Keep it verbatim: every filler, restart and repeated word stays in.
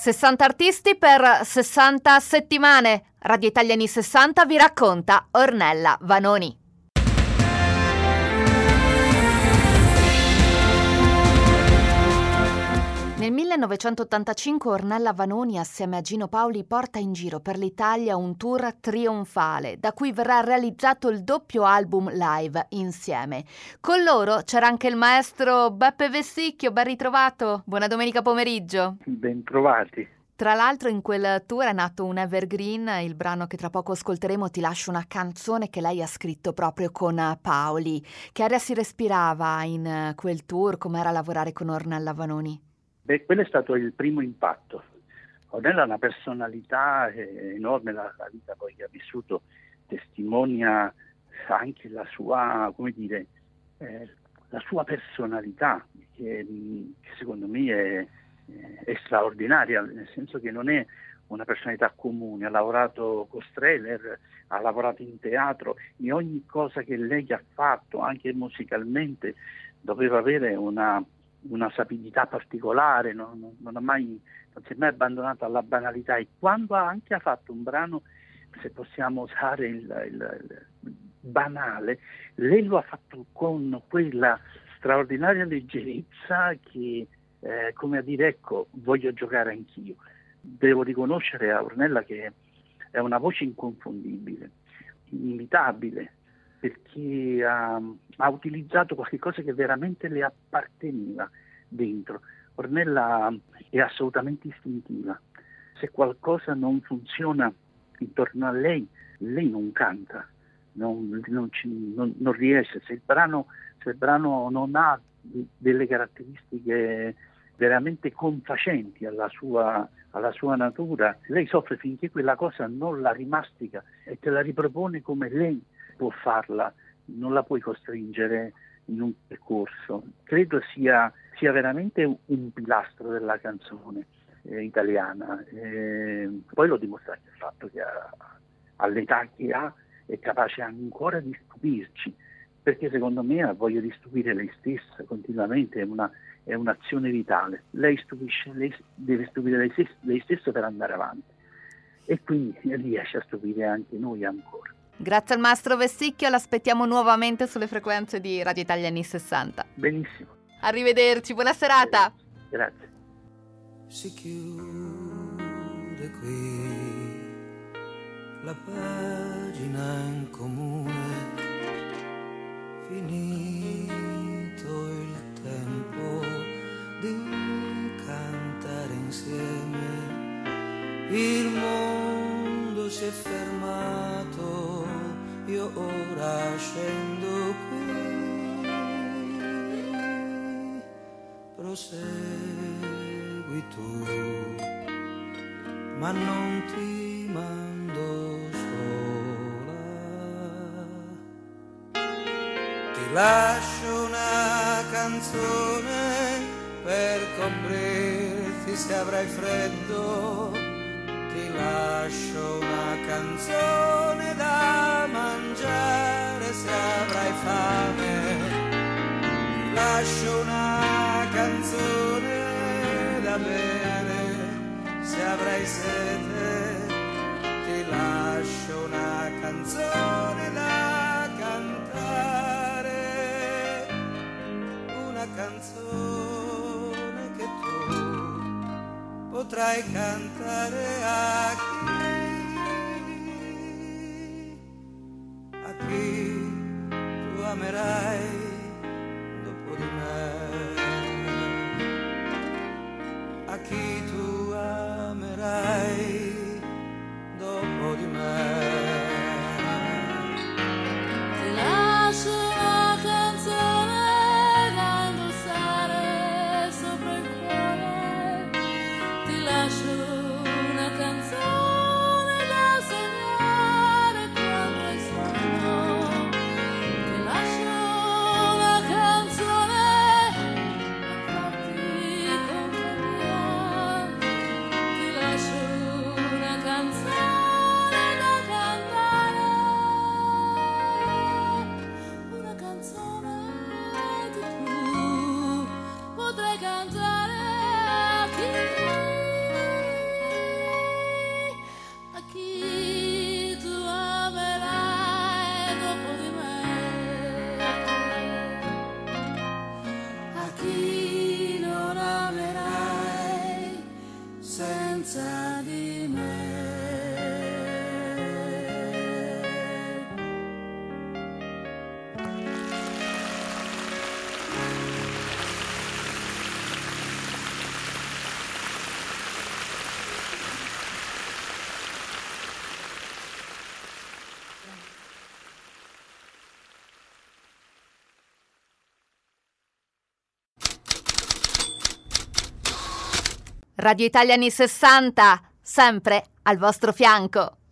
sessanta artisti per sessanta settimane. Radio Italia anni sessanta vi racconta Ornella Vanoni. Nel millenovecentottantacinque Ornella Vanoni assieme a Gino Paoli porta in giro per l'Italia un tour trionfale da cui verrà realizzato il doppio album live insieme. Con loro c'era anche il maestro Beppe Vessicchio, ben ritrovato, buona domenica pomeriggio. Ben trovati. Tra l'altro in quel tour è nato un evergreen, il brano che tra poco ascolteremo Ti lascio una canzone che lei ha scritto proprio con Paoli. Che aria si respirava in quel tour, com'era lavorare con Ornella Vanoni? Beh, quello è stato il primo impatto. Ornella ha una personalità enorme, la, la vita poi che ha vissuto testimonia anche la sua, come dire, eh, la sua personalità, che, che secondo me è, è straordinaria, nel senso che non è una personalità comune. Ha lavorato con Strehler, ha lavorato in teatro, in ogni cosa che lei ha fatto, anche musicalmente, doveva avere una una sapidità particolare, non, non, non, ha mai, non si è mai abbandonata alla banalità, e quando ha anche ha fatto un brano, se possiamo usare il, il, il banale, lei lo ha fatto con quella straordinaria leggerezza che, eh, come a dire, ecco, voglio giocare anch'io. Devo riconoscere a Ornella che è una voce inconfondibile, inimitabile, perché ha, ha utilizzato qualcosa che veramente le apparteneva dentro. Ornella è assolutamente istintiva. Se qualcosa non funziona intorno a lei, lei non canta, non, non, ci, non, non riesce. Se il, brano, se il brano non ha delle caratteristiche veramente confacenti alla sua, alla sua natura, lei soffre finché quella cosa non la rimastica e te la ripropone come lei può farla, non la puoi costringere in un percorso. Credo sia, sia veramente un pilastro della canzone eh, italiana. Eh, poi lo dimostra anche il fatto che ha, all'età che ha è capace ancora di stupirci, perché secondo me ha voglia di stupire lei stessa continuamente, è, una, è un'azione vitale. Lei stupisce, lei deve stupire lei stessa, lei stessa per andare avanti, e quindi riesce a stupire anche noi ancora. Grazie al maestro Vessicchio, l'aspettiamo nuovamente sulle frequenze di Radio Italia anni sessanta. Benissimo. Arrivederci, buona serata. Grazie. Si chiude qui la pagina in comune, finito il tempo di cantare insieme. Il mondo si è fermato, io ora scendo qui, prosegui tu, ma non ti mando sola. Ti lascio una canzone per coprirti se avrai freddo, ti lascio una canzone da mangiare se avrai fame, ti lascio una canzone da bere se avrai sete, ti lascio una canzone da cantare, una canzone che tu potrai cantare a chi, a chi tu amerai dopo di me, a chi tu amerai dopo di me. Ti lascio una canzone da indossare sopra il cuore, ti lascio una canzone da sognare quando hai sonno, ti lascio una canzone per farti compagnia, ti lascio una canzone da cantare, una canzone che tu potrai cantare a chi, Radio Italia anni sessanta, sempre al vostro fianco.